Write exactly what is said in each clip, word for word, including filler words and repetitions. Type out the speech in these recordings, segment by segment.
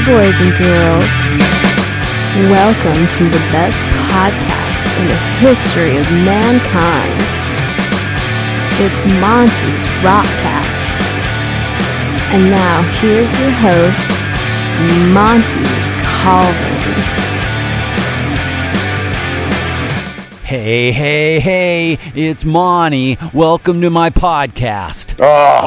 boys and girls. Welcome to the best podcast in the history of mankind. It's Monty's Rockcast. And now, here's your host, Monty Colvin. Hey, hey, hey, it's Monty. Welcome to my podcast.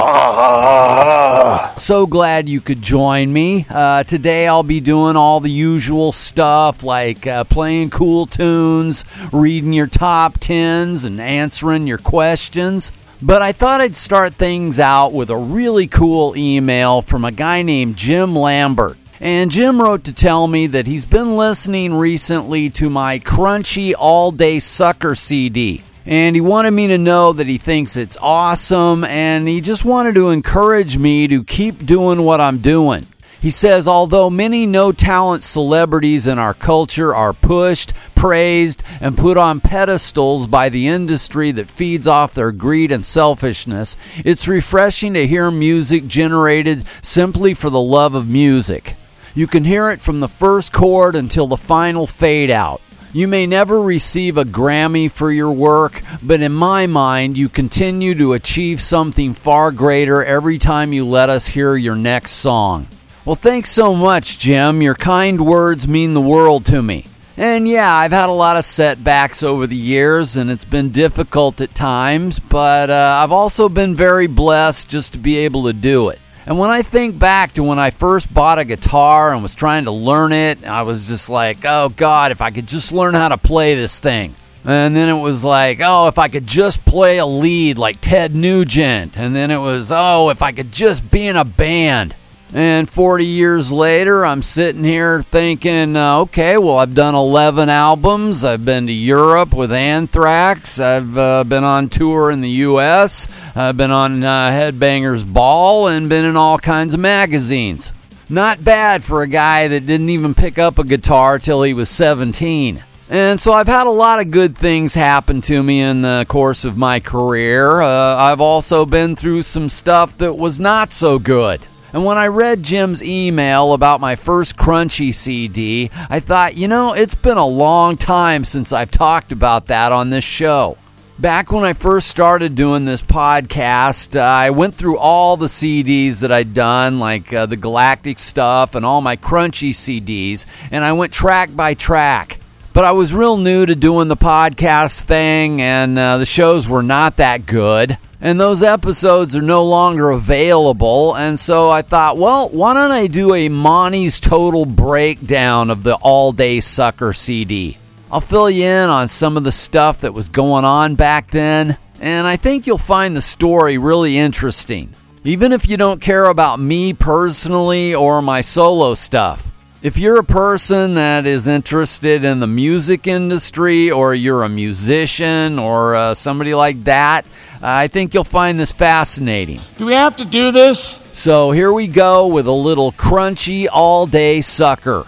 So glad you could join me. Uh, today I'll be doing all the usual stuff like uh, playing cool tunes, reading your top tens, and answering your questions. But I thought I'd start things out with a really cool email from a guy named Jim Lambert. And Jim wrote to tell me that he's been listening recently to my Crunchy All Day Sucker C D. And he wanted me to know that he thinks it's awesome, and he just wanted to encourage me to keep doing what I'm doing. He says, although many no-talent celebrities in our culture are pushed, praised, and put on pedestals by the industry that feeds off their greed and selfishness, it's refreshing to hear music generated simply for the love of music. You can hear it from the first chord until the final fade out. You may never receive a Grammy for your work, but in my mind, you continue to achieve something far greater every time you let us hear your next song. Well, thanks so much, Jim. Your kind words mean the world to me. And yeah, I've had a lot of setbacks over the years, and it's been difficult at times, but uh, I've also been very blessed just to be able to do it. And when I think back to when I first bought a guitar and was trying to learn it, I was just like, oh God, if I could just learn how to play this thing. And then it was like, oh, if I could just play a lead like Ted Nugent. And then it was, oh, if I could just be in a band. And forty years later, I'm sitting here thinking, uh, okay, well, I've done eleven albums. I've been to Europe with Anthrax. I've uh, been on tour in the U S I've been on uh, Headbangers Ball and been in all kinds of magazines. Not bad for a guy that didn't even pick up a guitar till he was seventeen. And so I've had a lot of good things happen to me in the course of my career. Uh, I've also been through some stuff that was not so good. And when I read Jim's email about my first Crunchy C D, I thought, you know, it's been a long time since I've talked about that on this show. Back when I first started doing this podcast, uh, I went through all the C Ds that I'd done, like uh, the Galactic stuff and all my Crunchy C Ds, and I went track by track. But I was real new to doing the podcast thing, and uh, the shows were not that good. And those episodes are no longer available, and so I thought, well, why don't I do a Monty's Total Breakdown of the All Day Sucker C D? I'll fill you in on some of the stuff that was going on back then, and I think you'll find the story really interesting, even if you don't care about me personally or my solo stuff. If you're a person that is interested in the music industry, or you're a musician or uh, somebody like that, I think you'll find this fascinating. Do we have to do this? So here we go with a little Crunchy All Day Sucker.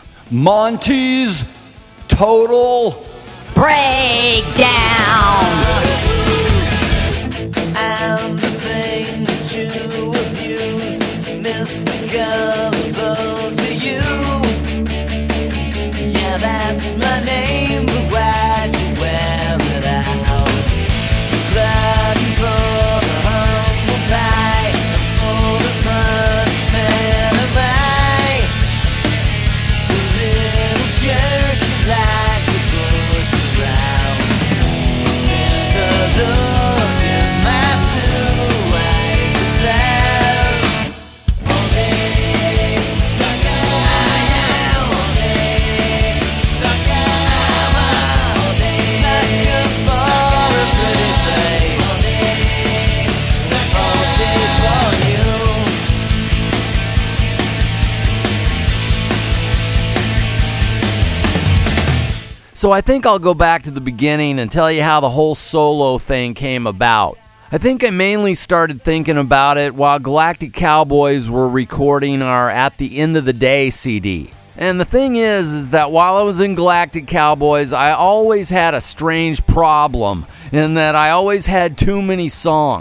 Monty's Total Breakdown. I'm the thing that you abuse, misdiscoverable to you. Yeah, that's my name, but why'd you wear it out? Bloody for the humble pie, for the punishment of I, the little jerk you like to push around. There's a look in my two eyes that says, all day sucker, I am all day sucker, I'm all day sucker for a pretty face, all day, all day for you. So I think I'll go back to the beginning and tell you how the whole solo thing came about. I think I mainly started thinking about it while Galactic Cowboys were recording our At the End of the Day C D. And the thing is, is that while I was in Galactic Cowboys, I always had a strange problem in that I always had too many songs.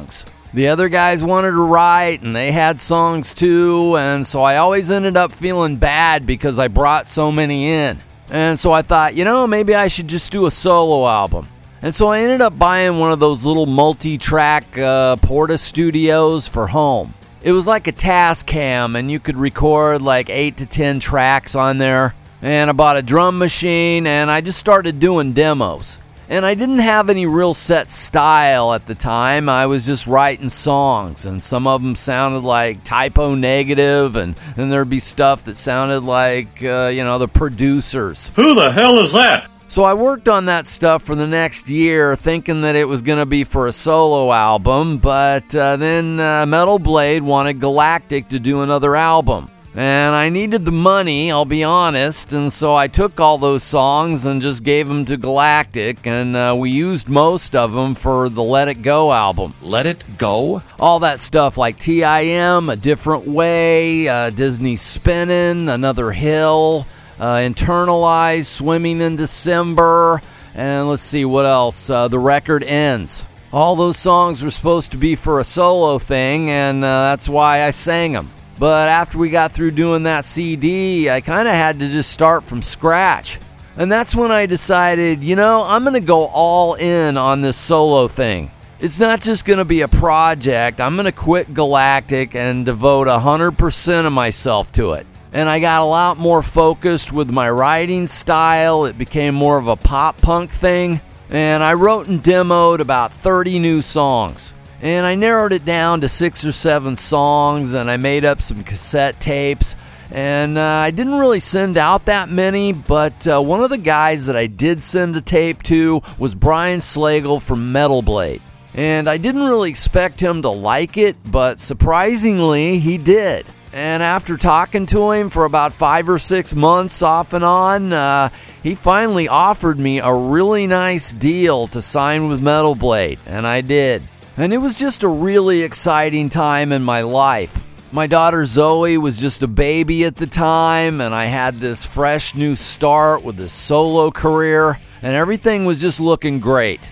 The other guys wanted to write, and they had songs too, and so I always ended up feeling bad because I brought so many in. And so I thought, you know, maybe I should just do a solo album. And so I ended up buying one of those little multi-track uh, Porta Studios for home. It was like a Tascam, and you could record like eight to ten tracks on there. And I bought a drum machine, and I just started doing demos. And I didn't have any real set style at the time. I was just writing songs, and some of them sounded like Typo Negative, and then there'd be stuff that sounded like, uh, you know, the Producers. Who the hell is that? So I worked on that stuff for the next year, thinking that it was going to be for a solo album, but uh, then uh, Metal Blade wanted Galactic to do another album. And I needed the money, I'll be honest, and so I took all those songs and just gave them to Galactic, and uh, we used most of them for the Let It Go album. Let It Go? All that stuff like T I M, A Different Way, uh, Disney Spinnin', Another Hill, uh, Internalize, Swimming in December, and let's see what else, uh, The Record Ends. All those songs were supposed to be for a solo thing, and uh, that's why I sang them. But after we got through doing that C D, I kind of had to just start from scratch. And that's when I decided, you know, I'm going to go all in on this solo thing. It's not just going to be a project. I'm going to quit Galactic and devote one hundred percent of myself to it. And I got a lot more focused with my writing style. It became more of a pop punk thing. And I wrote and demoed about thirty new songs. And I narrowed it down to six or seven songs, and I made up some cassette tapes. And uh, I didn't really send out that many, but uh, one of the guys that I did send a tape to was Brian Slagle from Metal Blade. And I didn't really expect him to like it, but surprisingly, he did. And after talking to him for about five or six months off and on, uh, he finally offered me a really nice deal to sign with Metal Blade, and I did. And it was just a really exciting time in my life. My daughter Zoe was just a baby at the time, and I had this fresh new start with this solo career, and everything was just looking great.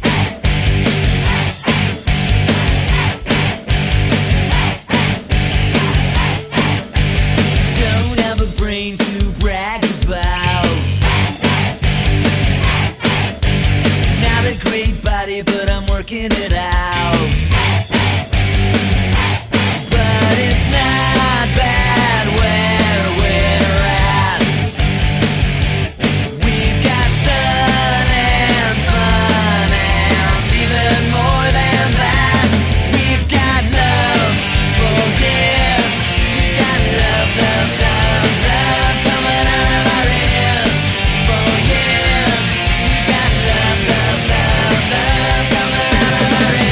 Don't have a brain to brag about. Not a great body, but I'm working it out. But it's not bad where we're at. We've got sun and fun and even more than that. We've got love for years. We've got love, love, love, love coming out of our ears. For years, we've got love, love, love, love coming out of our ears.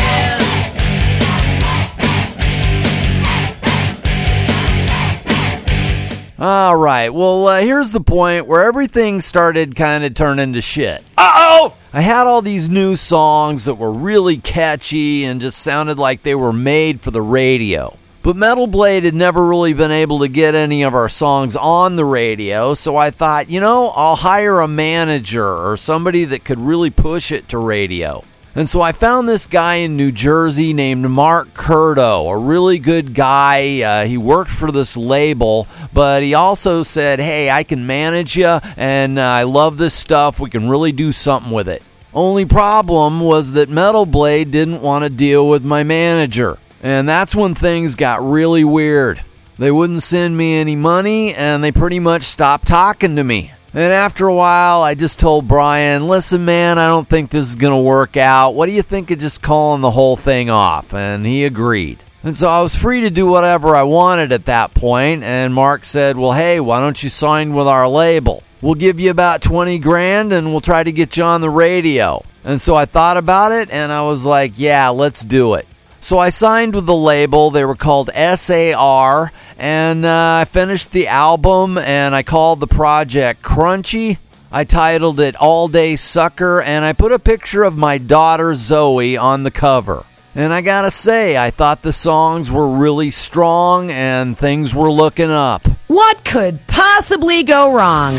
All right, well, uh, here's the point where everything started kind of turning to shit. Uh-oh! I had all these new songs that were really catchy and just sounded like they were made for the radio. But Metal Blade had never really been able to get any of our songs on the radio, so I thought, you know, I'll hire a manager or somebody that could really push it to radio. And so I found this guy in New Jersey named Mark Curto, a really good guy. Uh, he worked for this label, but he also said, hey, I can manage you, and uh, I love this stuff. We can really do something with it. Only problem was that Metal Blade didn't want to deal with my manager. And that's when things got really weird. They wouldn't send me any money, and they pretty much stopped talking to me. And after a while, I just told Brian, listen, man, I don't think this is going to work out. What do you think of just calling the whole thing off? And he agreed. And so I was free to do whatever I wanted at that point. And Mark said, well, hey, why don't you sign with our label? We'll give you about twenty grand and we'll try to get you on the radio. And so I thought about it and I was like, yeah, let's do it. So I signed with the label. They were called S A R, and uh, I finished the album, and I called the project Crunchy. I titled it All Day Sucker, and I put a picture of my daughter Zoe on the cover. And I gotta say, I thought the songs were really strong, and things were looking up. What could possibly go wrong?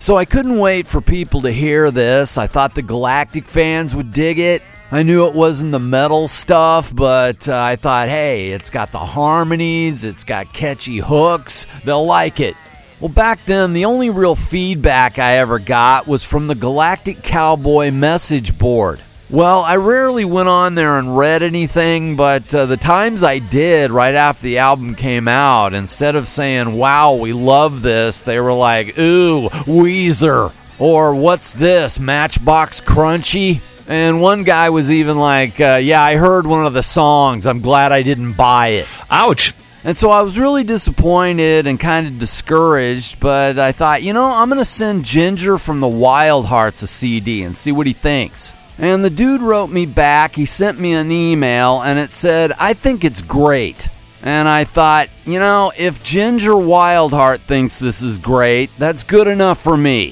So I couldn't wait for people to hear this. I thought the Galactic fans would dig it. I knew it wasn't the metal stuff, but uh, I thought, hey, it's got the harmonies, it's got catchy hooks, they'll like it. Well, back then, the only real feedback I ever got was from the Galactic Cowboy message board. Well, I rarely went on there and read anything, but uh, the times I did right after the album came out, instead of saying, wow, we love this, they were like, ooh, Weezer, or what's this, Matchbox Crunchy? And one guy was even like, uh, yeah, I heard one of the songs, I'm glad I didn't buy it. Ouch. And so I was really disappointed and kind of discouraged, but I thought, you know, I'm going to send Ginger from the Wild Hearts a C D and see what he thinks. And the dude wrote me back, he sent me an email, and it said, I think it's great. And I thought, you know, if Ginger Wildheart thinks this is great, that's good enough for me.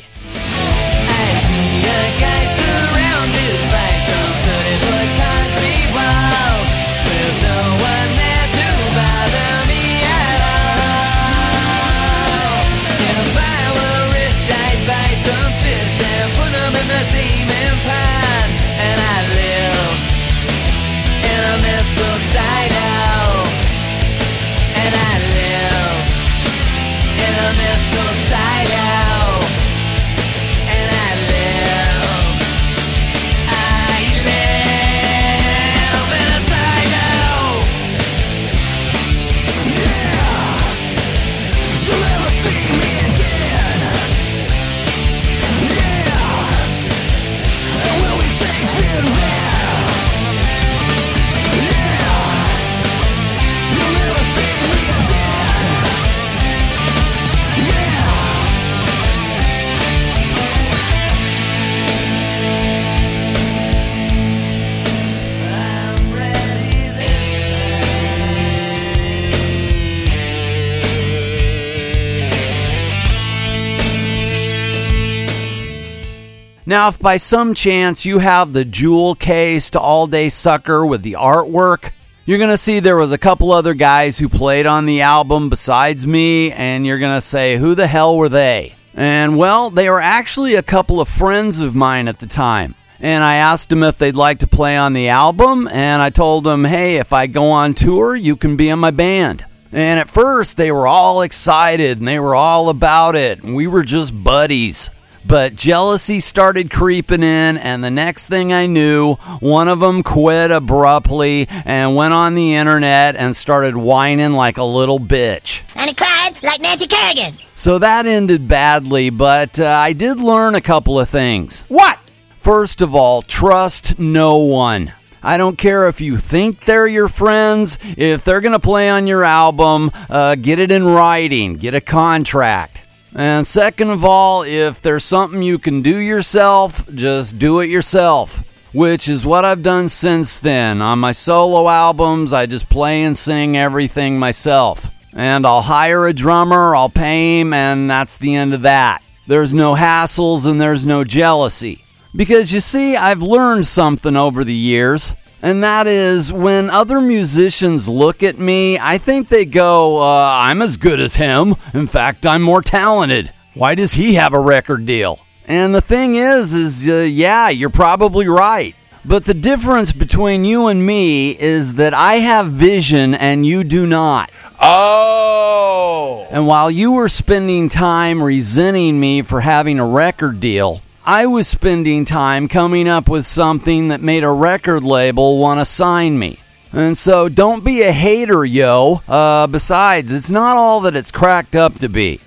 Now, if by some chance you have the jewel case to All Day Sucker with the artwork, you're going to see there was a couple other guys who played on the album besides me, and you're going to say, who the hell were they? And, well, they were actually a couple of friends of mine at the time. And I asked them if they'd like to play on the album, and I told them, hey, if I go on tour, you can be in my band. And at first, they were all excited, and they were all about it, and we were just buddies. But jealousy started creeping in, and the next thing I knew, one of them quit abruptly and went on the internet and started whining like a little bitch. And he cried like Nancy Kerrigan. So that ended badly, but uh, I did learn a couple of things. What? First of all, trust no one. I don't care if you think they're your friends. If they're going to play on your album, uh, get it in writing, get a contract. And second of all, if there's something you can do yourself, just do it yourself, which is what I've done since then. On my solo albums, I just play and sing everything myself. And I'll hire a drummer, I'll pay him, and that's the end of that. There's no hassles and there's no jealousy. Because you see, I've learned something over the years. And that is, when other musicians look at me, I think they go, uh, I'm as good as him. In fact, I'm more talented. Why does he have a record deal? And the thing is, is uh, yeah, you're probably right. But the difference between you and me is that I have vision and you do not. Oh! And while you were spending time resenting me for having a record deal, I was spending time coming up with something that made a record label want to sign me. And so don't be a hater, yo. Uh, besides, it's not all that it's cracked up to be.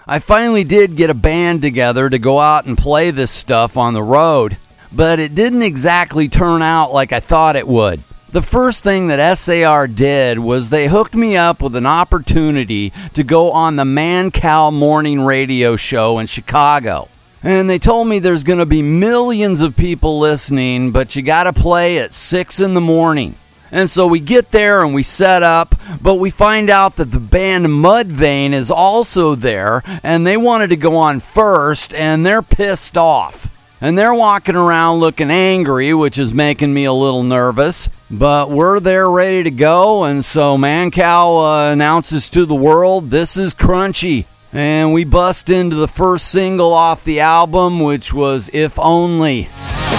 I finally did get a band together to go out and play this stuff on the road, but it didn't exactly turn out like I thought it would. The first thing that S A R did was they hooked me up with an opportunity to go on the Mancow morning radio show in Chicago. And they told me there's going to be millions of people listening, but you got to play at six in the morning. And so we get there and we set up, but we find out that the band Mudvayne is also there, and they wanted to go on first, and they're pissed off. And they're walking around looking angry, which is making me a little nervous. But we're there ready to go, and so Mancow uh, announces to the world, this is Crunchy. And we bust into the first single off the album, which was If Only.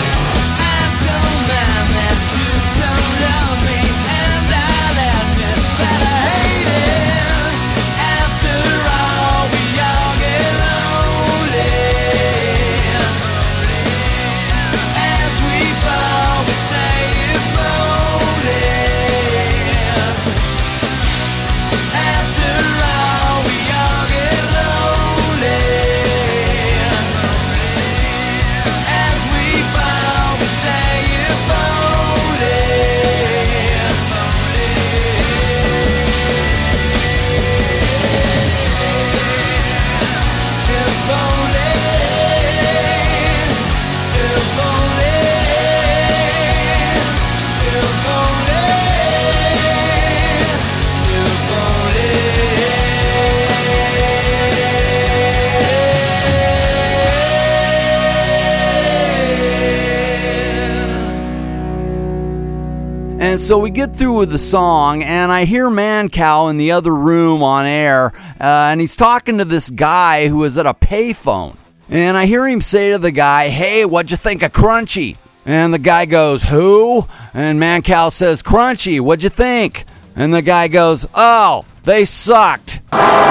And so we get through with the song, and I hear Mancow in the other room on air, uh, and he's talking to this guy who is at a payphone. And I hear him say to the guy, hey, what'd you think of Crunchy? And the guy goes, who? And Mancow says, Crunchy, what'd you think? And the guy goes, oh, they sucked.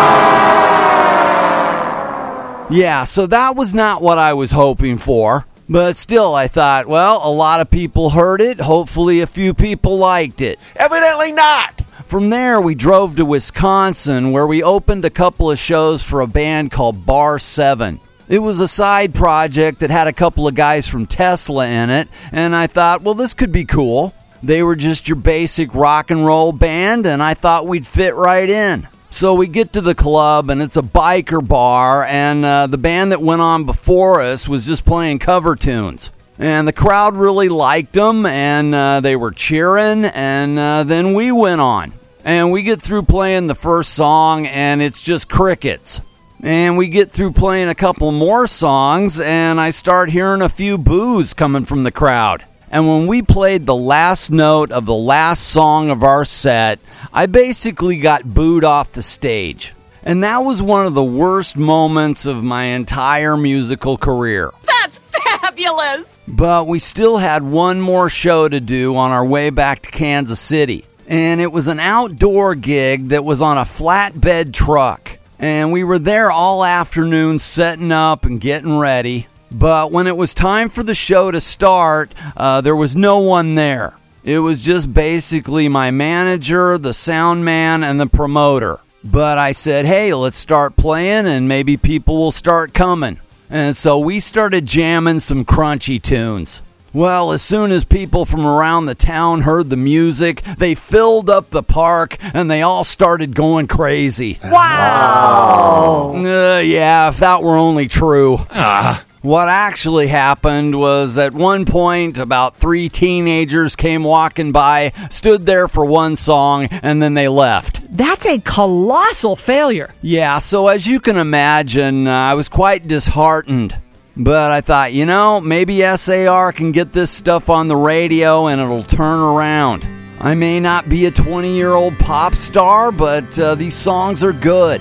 Yeah, so that was not what I was hoping for. But still, I thought, well, a lot of people heard it. Hopefully a few people liked it. Evidently not. From there, we drove to Wisconsin, where we opened a couple of shows for a band called Bar seven. It was a side project that had a couple of guys from Tesla in it, and I thought, well, this could be cool. They were just your basic rock and roll band, and I thought we'd fit right in. So we get to the club, and it's a biker bar, and uh, the band that went on before us was just playing cover tunes. And the crowd really liked them, and uh, they were cheering, and uh, then we went on. And we get through playing the first song, and it's just crickets. And we get through playing a couple more songs, and I start hearing a few boos coming from the crowd. And when we played the last note of the last song of our set, I basically got booed off the stage. And that was one of the worst moments of my entire musical career. That's fabulous! But we still had one more show to do on our way back to Kansas City. And it was an outdoor gig that was on a flatbed truck. And we were there all afternoon setting up and getting ready. But when it was time for the show to start, uh, there was no one there. It was just basically my manager, the sound man, and the promoter. But I said, hey, let's start playing and maybe people will start coming. And so we started jamming some Crunchy tunes. Well, as soon as people from around the town heard the music, they filled up the park and they all started going crazy. Wow! Uh, yeah, if that were only true. Ah. What actually happened was at one point about three teenagers came walking by, stood there for one song, and then they left. That's a colossal failure. Yeah, so as you can imagine, uh, I was quite disheartened. But I thought, you know, maybe S A R can get this stuff on the radio and it'll turn around. I may not be a twenty-year-old pop star, but uh, these songs are good.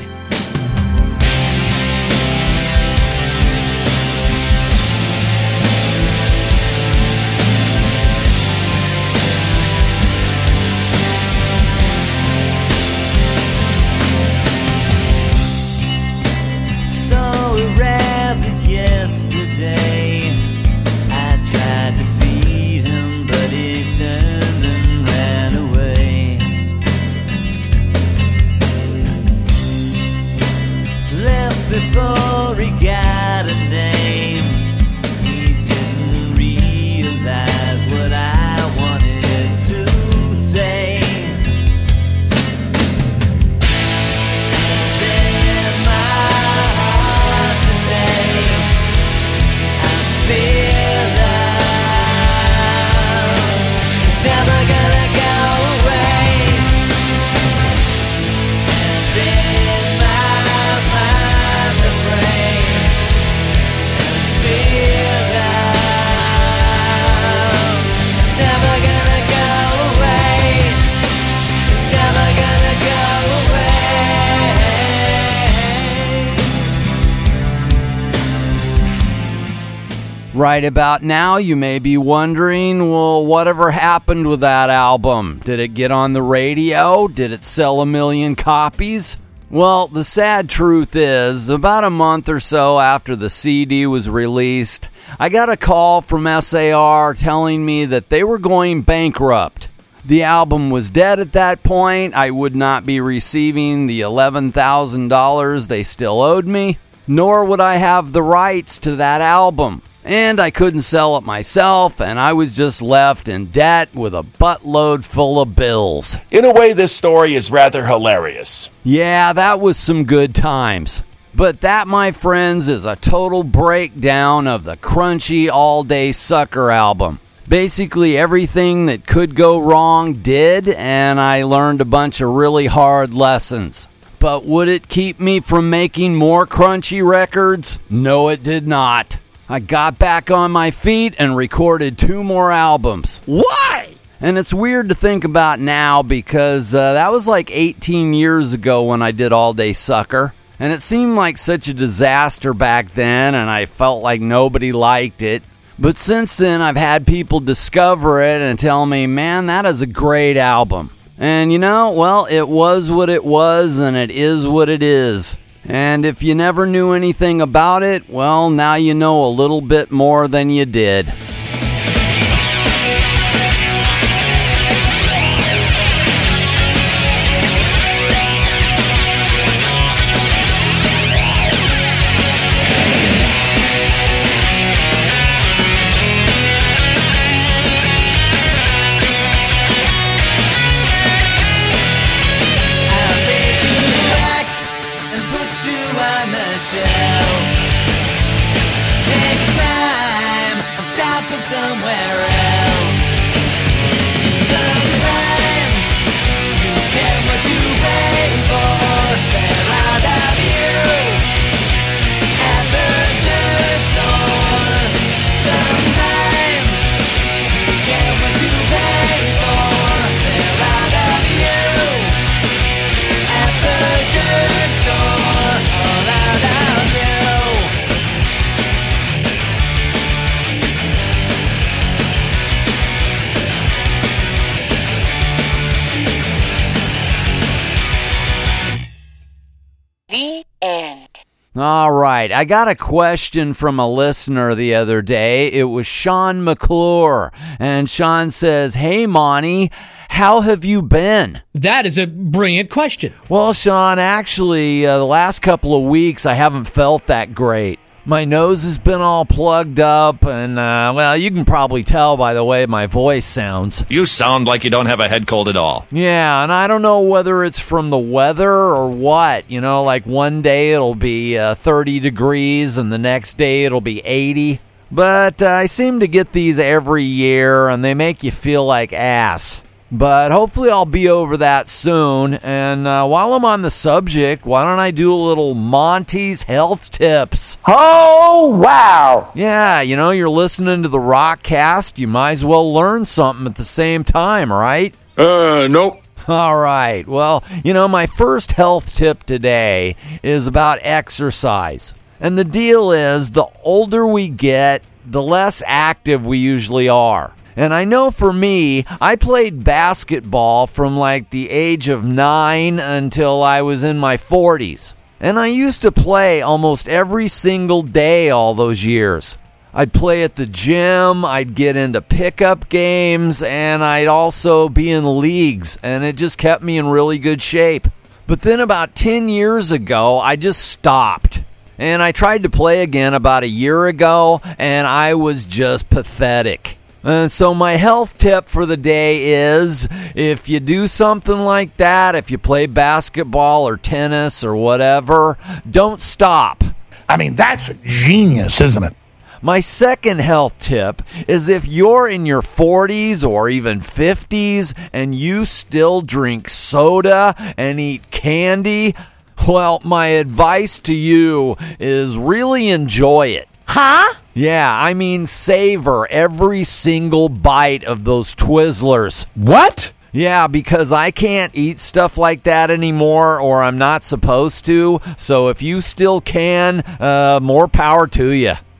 Right about now, you may be wondering, well, whatever happened with that album? Did it get on the radio? Did it sell a million copies? Well, the sad truth is, about a month or so after the C D was released, I got a call from S A R telling me that they were going bankrupt. The album was dead at that point. I would not be receiving the eleven thousand dollars they still owed me, nor would I have the rights to that album. And I couldn't sell it myself, and I was just left in debt with a buttload full of bills. In a way, this story is rather hilarious. Yeah, that was some good times. But that, my friends, is a total breakdown of the Crunchy All Day Sucker album. Basically, everything that could go wrong did, and I learned a bunch of really hard lessons. But would it keep me from making more Crunchy records? No, it did not. I got back on my feet and recorded two more albums. Why? And it's weird to think about now because uh, that was like eighteen years ago when I did All Day Sucker. And it seemed like such a disaster back then, and I felt like nobody liked it. But since then, I've had people discover it and tell me, man, that is a great album. And you know, well, it was what it was, and it is what it is. And if you never knew anything about it, well, now you know a little bit more than you did. Somewhere else. Sometimes you get what you pay for. They're out of you at the thrift store. Sometimes you get what you pay for. They're out of you at the thrift store. All out of you. All right, I got a question from a listener the other day. It was Sean McClure, and Sean says, "Hey, Monty, how have you been?" That is a brilliant question. Well, Sean, actually, uh, the last couple of weeks I haven't felt that great. My nose has been all plugged up, and, uh, well, you can probably tell by the way my voice sounds. You sound like you don't have a head cold at all. Yeah, and I don't know whether it's from the weather or what. You know, like one day it'll be uh, thirty degrees, and the next day it'll be eighty. But uh, I seem to get these every year, and they make you feel like ass. But hopefully I'll be over that soon. And uh, while I'm on the subject, why don't I do a little Monty's Health Tips? Oh, wow. Yeah, you know, you're listening to the Rockcast. You might as well learn something at the same time, right? Uh, nope. All right. Well, you know, my first health tip today is about exercise. And the deal is, the older we get, the less active we usually are. And I know for me, I played basketball from like the age of nine until I was in my forties. And I used to play almost every single day all those years. I'd play at the gym, I'd get into pickup games, and I'd also be in leagues, and it just kept me in really good shape. But then about ten years ago, I just stopped. And I tried to play again about a year ago, and I was just pathetic. Uh, so my health tip for the day is, if you do something like that, if you play basketball or tennis or whatever, don't stop. I mean, that's genius, isn't it? My second health tip is, if you're in your forties or even fifties and you still drink soda and eat candy, well, my advice to you is really enjoy it. Huh? Yeah, I mean savor every single bite of those Twizzlers. What? Yeah, because I can't eat stuff like that anymore, or I'm not supposed to. So if you still can, uh, more power to you.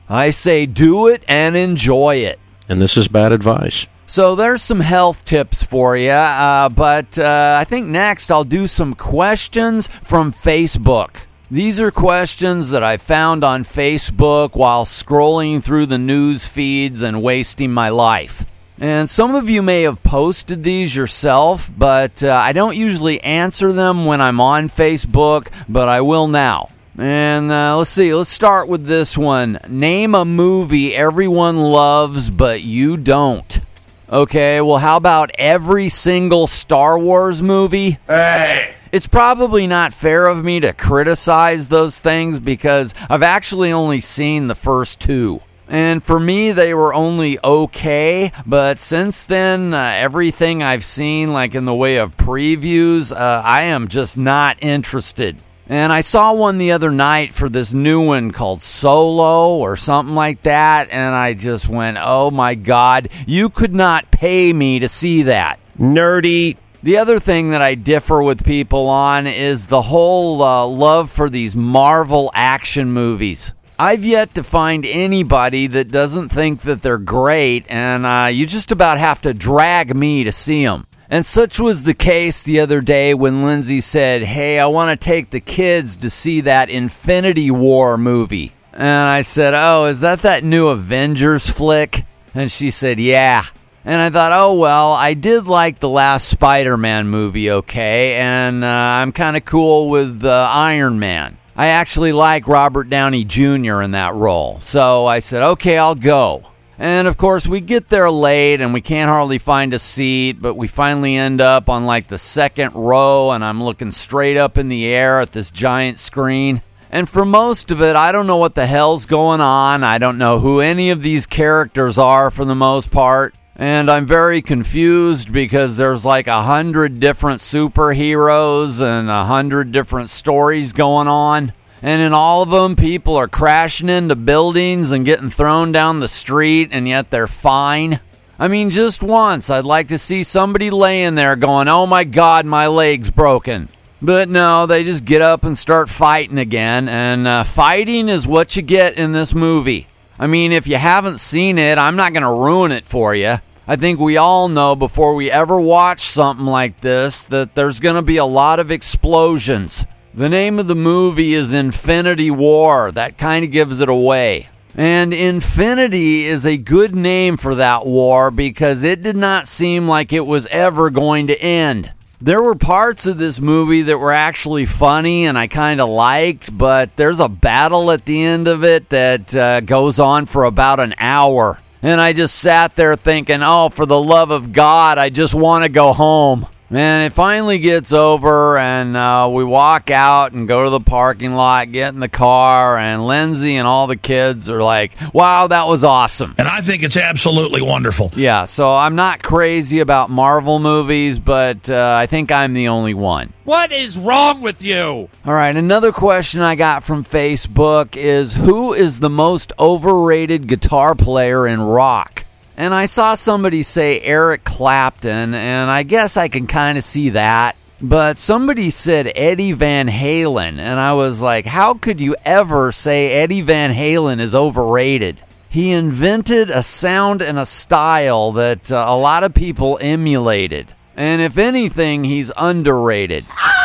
I say do it and enjoy it. And this is bad advice. So there's some health tips for you, uh, but uh, I think next I'll do some questions from Facebook. These are questions that I found on Facebook while scrolling through the news feeds and wasting my life. And some of you may have posted these yourself, but uh, I don't usually answer them when I'm on Facebook, but I will now. And uh, let's see, let's start with this one. Name a movie everyone loves, but you don't. Okay, well, how about every single Star Wars movie? Hey! It's probably not fair of me to criticize those things because I've actually only seen the first two. And for me, they were only okay, but since then, uh, everything I've seen, like in the way of previews, uh, I am just not interested. And I saw one the other night for this new one called Solo or something like that, and I just went, oh my God, you could not pay me to see that. Nerdy. The other thing that I differ with people on is the whole uh, love for these Marvel action movies. I've yet to find anybody that doesn't think that they're great, and uh, you just about have to drag me to see them. And such was the case the other day when Lindsay said, hey, I want to take the kids to see that Infinity War movie. And I said, oh, is that that new Avengers flick? And she said, yeah. And I thought, oh, well, I did like the last Spider-Man movie, okay, and uh, I'm kind of cool with uh, Iron Man. I actually like Robert Downey Junior in that role. So I said, okay, I'll go. And, of course, we get there late, and we can't hardly find a seat, but we finally end up on, like, the second row, and I'm looking straight up in the air at this giant screen. And for most of it, I don't know what the hell's going on. I don't know who any of these characters are for the most part. And I'm very confused because there's like a hundred different superheroes and a hundred different stories going on. And in all of them, people are crashing into buildings and getting thrown down the street, and yet they're fine. I mean, just once, I'd like to see somebody laying there going, oh my God, my leg's broken. But no, they just get up and start fighting again, and uh, fighting is what you get in this movie. I mean, if you haven't seen it, I'm not going to ruin it for you. I think we all know before we ever watch something like this that there's going to be a lot of explosions. The name of the movie is Infinity War. That kind of gives it away. And Infinity is a good name for that war because it did not seem like it was ever going to end. There were parts of this movie that were actually funny and I kind of liked, but there's a battle at the end of it that uh, goes on for about an hour. And I just sat there thinking, oh, for the love of God, I just want to go home. And it finally gets over, and uh, we walk out and go to the parking lot, get in the car, and Lindsay and all the kids are like, wow, that was awesome. And I think it's absolutely wonderful. Yeah, so I'm not crazy about Marvel movies, but uh, I think I'm the only one. What is wrong with you? All right, another question I got from Facebook is, who is the most overrated guitar player in rock? And I saw somebody say Eric Clapton, and I guess I can kind of see that. But somebody said Eddie Van Halen, and I was like, how could you ever say Eddie Van Halen is overrated? He invented a sound and a style that uh, a lot of people emulated. And if anything, he's underrated.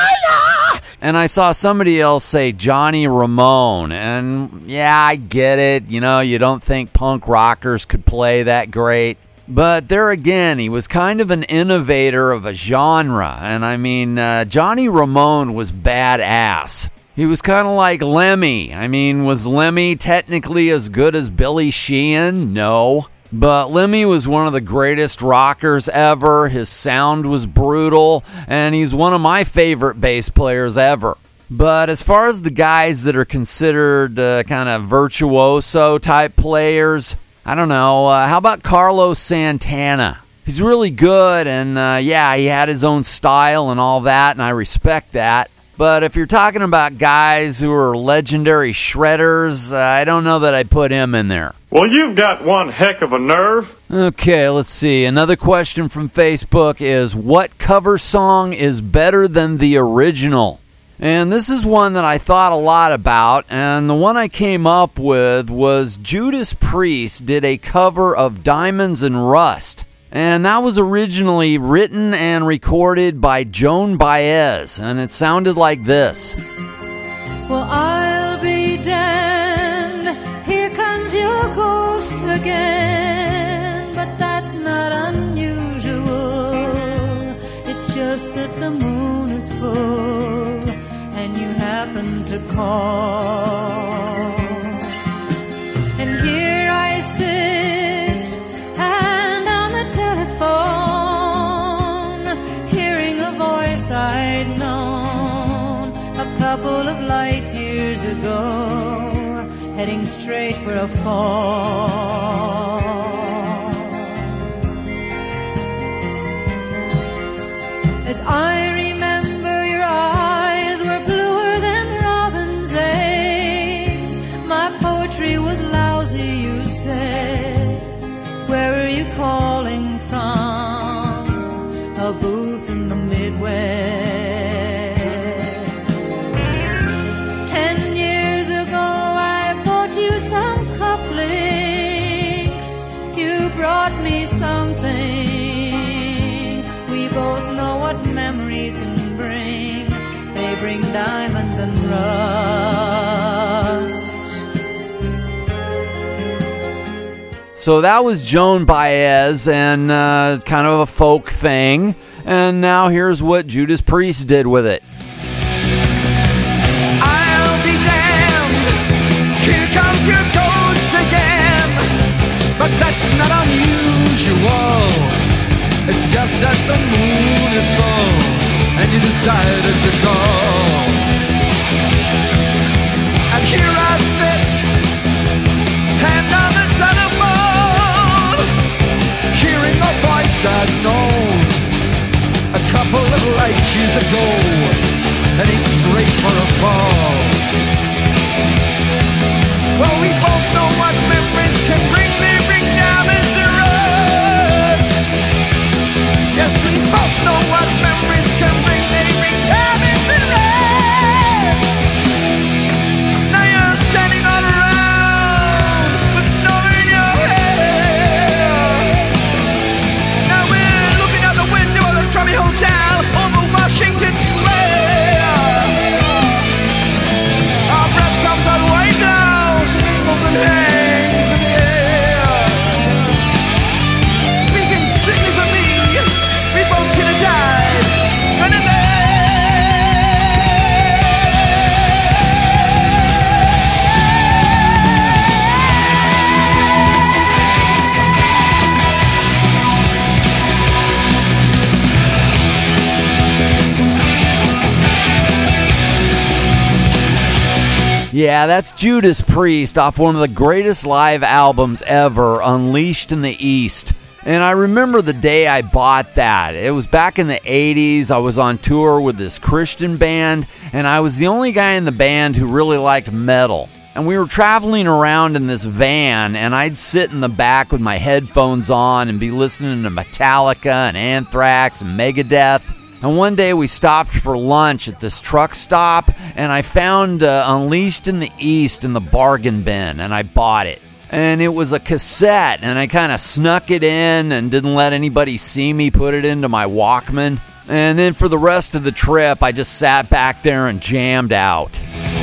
And I saw somebody else say Johnny Ramone, and yeah, I get it. You know, you don't think punk rockers could play that great. But there again, he was kind of an innovator of a genre. And I mean, uh, Johnny Ramone was badass. He was kind of like Lemmy. I mean, was Lemmy technically as good as Billy Sheehan? No. But Lemmy was one of the greatest rockers ever. His sound was brutal, and he's one of my favorite bass players ever. But as far as the guys that are considered uh, kind of virtuoso type players, I don't know. Uh, how about Carlos Santana? He's really good, and uh, yeah, he had his own style and all that, and I respect that. But if you're talking about guys who are legendary shredders, uh, I don't know that I'd put him in there. Well, you've got one heck of a nerve. Okay, let's see. Another question from Facebook is, what cover song is better than the original? And this is one that I thought a lot about, and the one I came up with was Judas Priest did a cover of Diamonds and Rust. And that was originally written and recorded by Joan Baez, and it sounded like this. Well, I'll be damned, here comes your ghost again, but that's not unusual, it's just that the moon is full, and you happen to call, and here I sit, and on the telephone, hearing a voice I'd known a couple of light years ago, heading straight for a fall. As I remember, your eyes were bluer than robin's eggs. My poetry was lousy, you said. Where are you calling from? A booth in the Midwest. Ten years ago I bought you some cufflinks. You brought me something. We both know what memories can bring. They bring diamonds and rust. So that was Joan Baez and uh, kind of a folk thing. And now here's what Judas Priest did with it. I'll be damned, here comes your ghost again, but that's not unusual, it's just that the moon is full, and you decided to go, and here I sit, hand on the telephone, hearing a voice I'd known a couple of light years ago, heading straight for a fall. Well, we both know what memories can bring. They bring diamonds and rust. Yes, we both know what memories can bring. They bring diamonds and rust. Now you're standing all around with snow in your hair. Now we're looking out the window of the crummy hotel over Washington Square. Our breath comes out white clouds, mingles and hangs in the air. Speaking strictly for me, we both could have died then and there. Yeah, that's Judas Priest off one of the greatest live albums ever, Unleashed in the East. And I remember the day I bought that. It was back in the eighties. I was on tour with this Christian band, and I was the only guy in the band who really liked metal. And we were traveling around in this van, and I'd sit in the back with my headphones on and be listening to Metallica and Anthrax and Megadeth. And one day we stopped for lunch at this truck stop, and I found uh, Unleashed in the East in the bargain bin, and I bought it. And it was a cassette, and I kind of snuck it in and didn't let anybody see me put it into my Walkman. And then for the rest of the trip, I just sat back there and jammed out.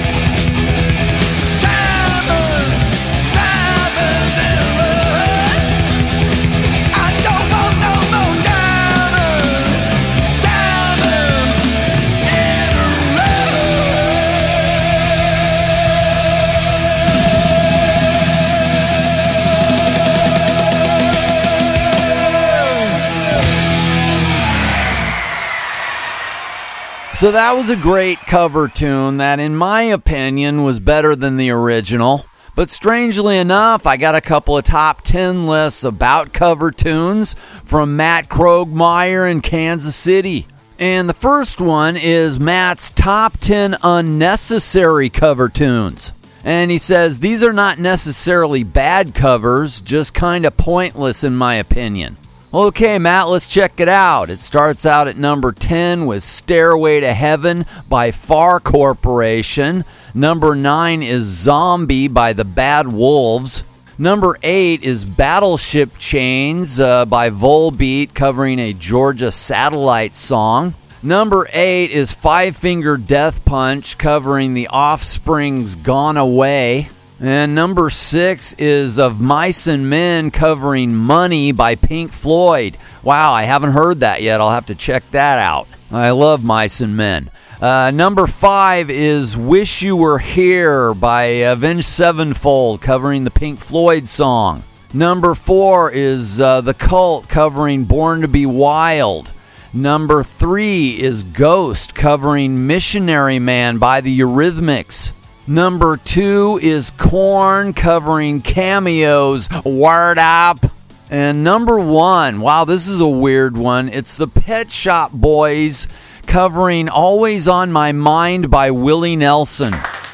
So that was a great cover tune that, in my opinion, was better than the original. But strangely enough, I got a couple of top ten lists about cover tunes from Matt Krogmeyer in Kansas City. And the first one is Matt's top ten unnecessary cover tunes. And he says, these are not necessarily bad covers, just kind of pointless in my opinion. Okay, Matt, let's check it out. It starts out at number ten with Stairway to Heaven by Far Corporation. Number nine is Zombie by the Bad Wolves. Number eight is Battleship Chains uh, by Volbeat, covering a Georgia Satellite song. Number eight is Five Finger Death Punch, covering the Offspring's Gone Away. And number six is Of Mice and Men, covering Money by Pink Floyd. Wow, I haven't heard that yet. I'll have to check that out. I love Mice and Men. Uh, number five is Wish You Were Here by Avenged Sevenfold, covering the Pink Floyd song. Number four is uh, The Cult, covering Born to Be Wild. Number three is Ghost, covering Missionary Man by the Eurythmics. Number two is Korn, covering Cameo's Word Up. And number one, wow, this is a weird one. It's the Pet Shop Boys, covering Always on My Mind by Willie Nelson.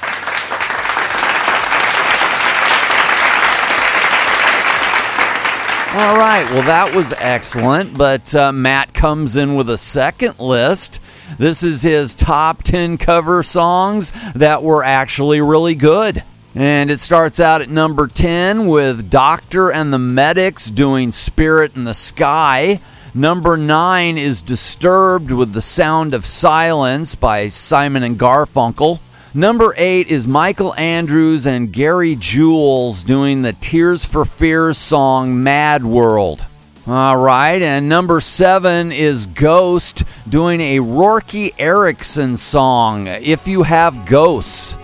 All right, well, that was excellent, but uh, Matt comes in with a second list. This is his top ten cover songs that were actually really good. And it starts out at number ten with Doctor and the Medics doing Spirit in the Sky. Number nine is Disturbed with The Sound of Silence by Simon and Garfunkel. Number eight is Michael Andrews and Gary Jules doing the Tears for Fears song Mad World. All right, and number seven is Ghost doing a Rourke Erickson song, If You Have Ghosts.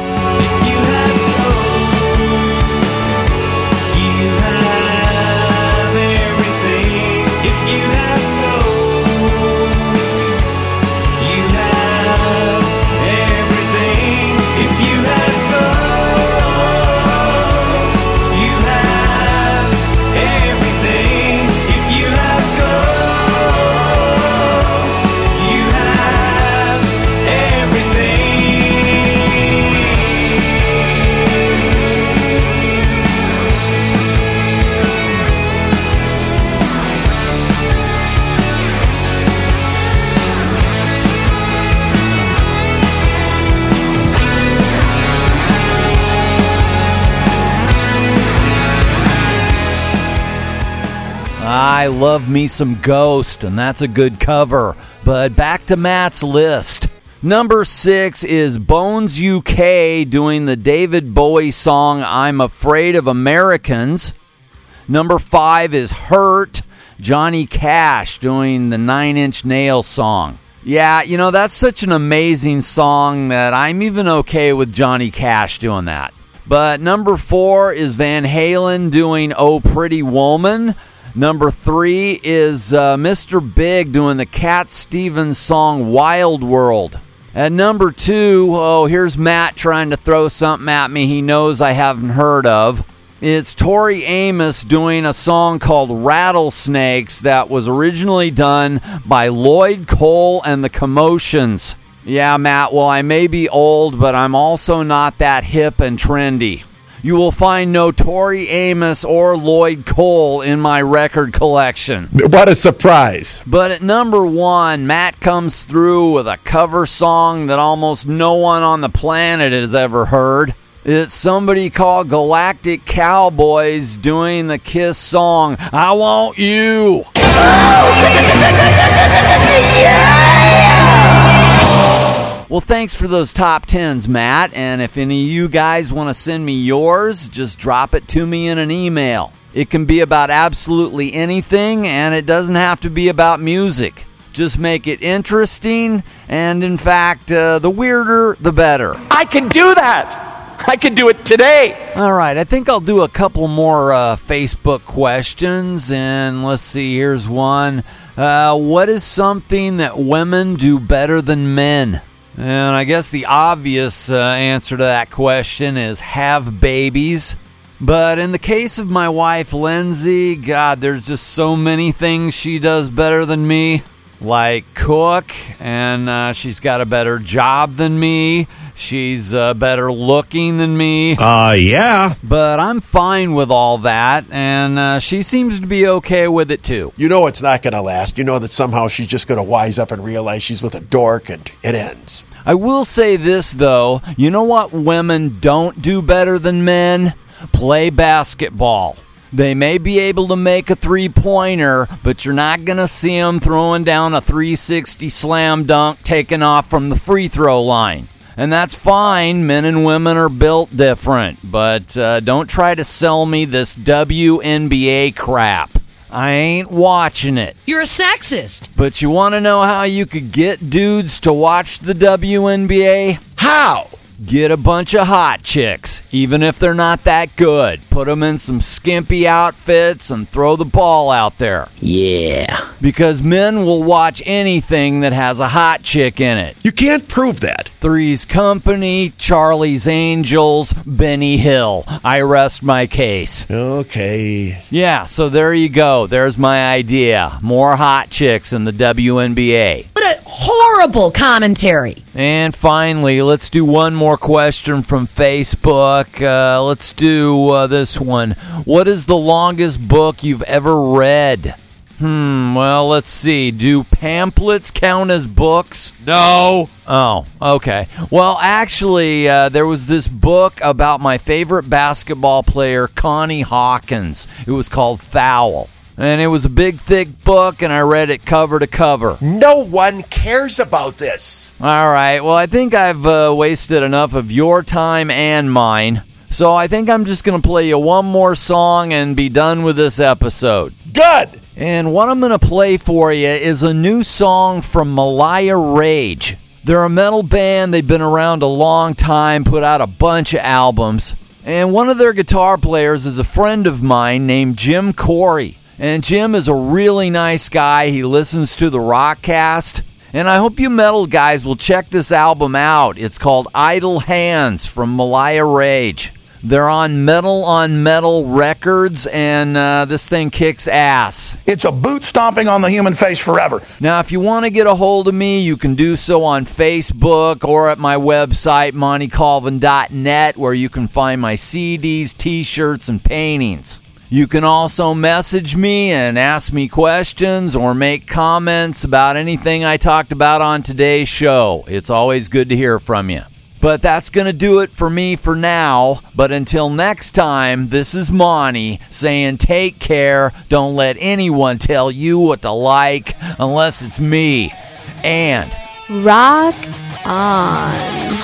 I love me some Ghost, and that's a good cover. But back to Matt's list. Number six is Bones U K doing the David Bowie song I'm Afraid of Americans. Number five is Hurt, Johnny Cash doing the Nine Inch Nails song. Yeah, you know, that's such an amazing song that I'm even okay with Johnny Cash doing that. But number four is Van Halen doing Oh Pretty Woman. Number three is uh, Mister Big doing the Cat Stevens song Wild World. At number two, oh, here's Matt trying to throw something at me he knows I haven't heard of. It's Tori Amos doing a song called Rattlesnakes that was originally done by Lloyd Cole and the Commotions. Yeah, Matt, well, I may be old, but I'm also not that hip and trendy. You will find no Tori Amos or Lloyd Cole in my record collection. What a surprise. But at number one, Matt comes through with a cover song that almost no one on the planet has ever heard. It's somebody called Galactic Cowboys doing the Kiss song, I Want You. Well, thanks for those top tens, Matt. And if any of you guys want to send me yours, just drop it to me in an email. It can be about absolutely anything, and it doesn't have to be about music. Just make it interesting, and in fact, uh, the weirder, the better. I can do that. I can do it today. All right, I think I'll do a couple more uh, Facebook questions, and let's see, here's one. Uh, what is something that women do better than men? And I guess the obvious uh, answer to that question is have babies. But in the case of my wife, Lindsay, God, there's just so many things she does better than me. Like cook, and uh, she's got a better job than me. She's uh, better looking than me. Uh, yeah. But I'm fine with all that, and uh, she seems to be okay with it, too. You know it's not going to last. You know that somehow she's just going to wise up and realize she's with a dork and it ends. I will say this, though. You know what women don't do better than men? Play basketball. They may be able to make a three-pointer, but you're not going to see them throwing down a three sixty slam dunk taken off from the free throw line. And that's fine. Men and women are built different. But uh, don't try to sell me this W N B A crap. I ain't watching it. You're a sexist. But you want to know how you could get dudes to watch the W N B A? How? Get a bunch of hot chicks, even if they're not that good. Put them in some skimpy outfits and throw the ball out there. Yeah. Because men will watch anything that has a hot chick in it. You can't prove that. Three's Company, Charlie's Angels, Benny Hill. I rest my case. Okay. Yeah, so there you go. There's my idea. More hot chicks in the W N B A. What a horrible commentary. And finally, let's do one more question from Facebook. Uh, let's do uh, this one. What is the longest book you've ever read? Hmm, well, let's see. Do pamphlets count as books? No. Oh, okay. Well, actually, uh, there was this book about my favorite basketball player, Connie Hawkins. It was called Foul. And it was a big, thick book, and I read it cover to cover. No one cares about this. All right. Well, I think I've uh, wasted enough of your time and mine. So I think I'm just going to play you one more song and be done with this episode. Good. And what I'm going to play for you is a new song from Malaya Rage. They're a metal band. They've been around a long time, put out a bunch of albums. And one of their guitar players is a friend of mine named Jim Corey. And Jim is a really nice guy. He listens to the Rockcast. And I hope you metal guys will check this album out. It's called Idle Hands from Malaya Rage. They're on Metal on Metal Records, and uh, this thing kicks ass. It's a boot stomping on the human face forever. Now, if you want to get a hold of me, you can do so on Facebook or at my website, monty colvin dot net, where you can find my C Ds, T-shirts, and paintings. You can also message me and ask me questions or make comments about anything I talked about on today's show. It's always good to hear from you. But that's going to do it for me for now. But until next time, this is Monty saying take care. Don't let anyone tell you what to like unless it's me. And rock on.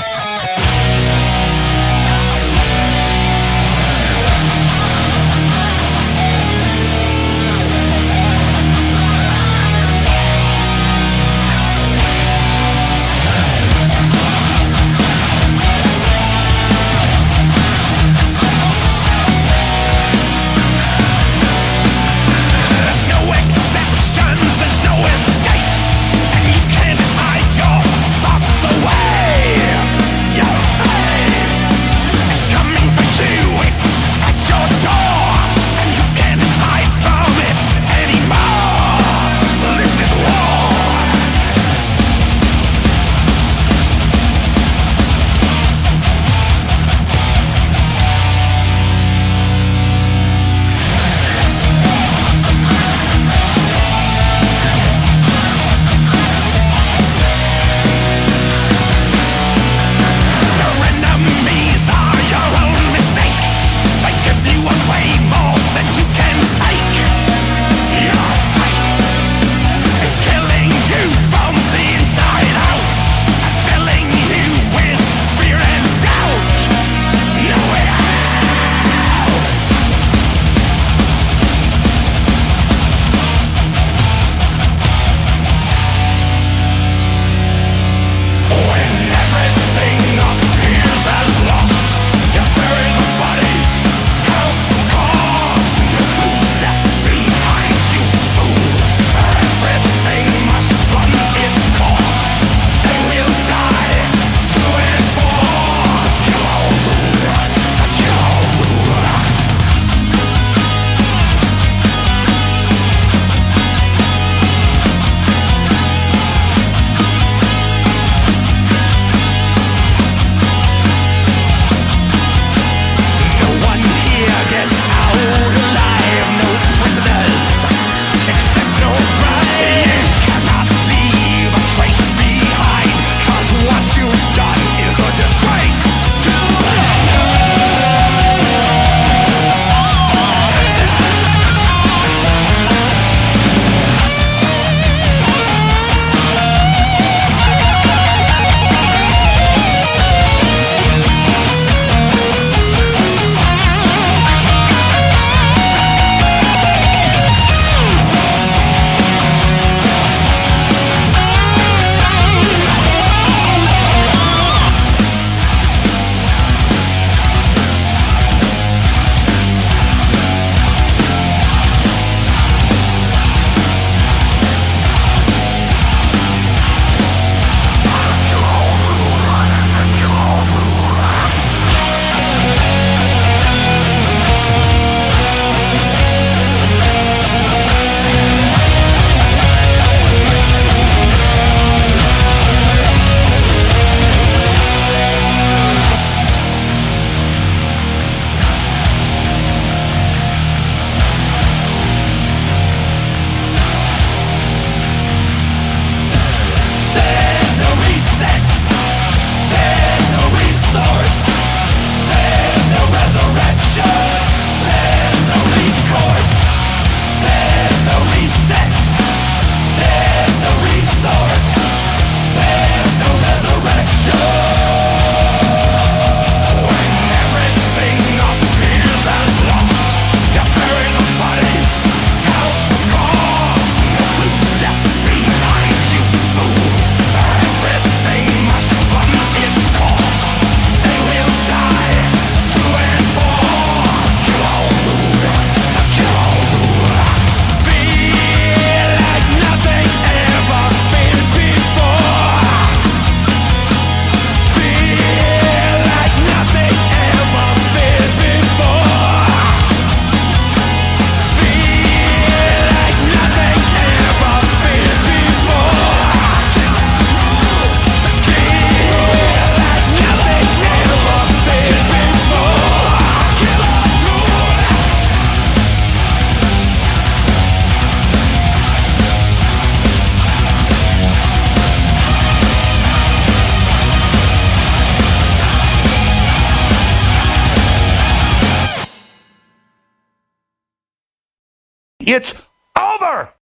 Everything appears as lost. You bury the bodies, count the cost. It's over.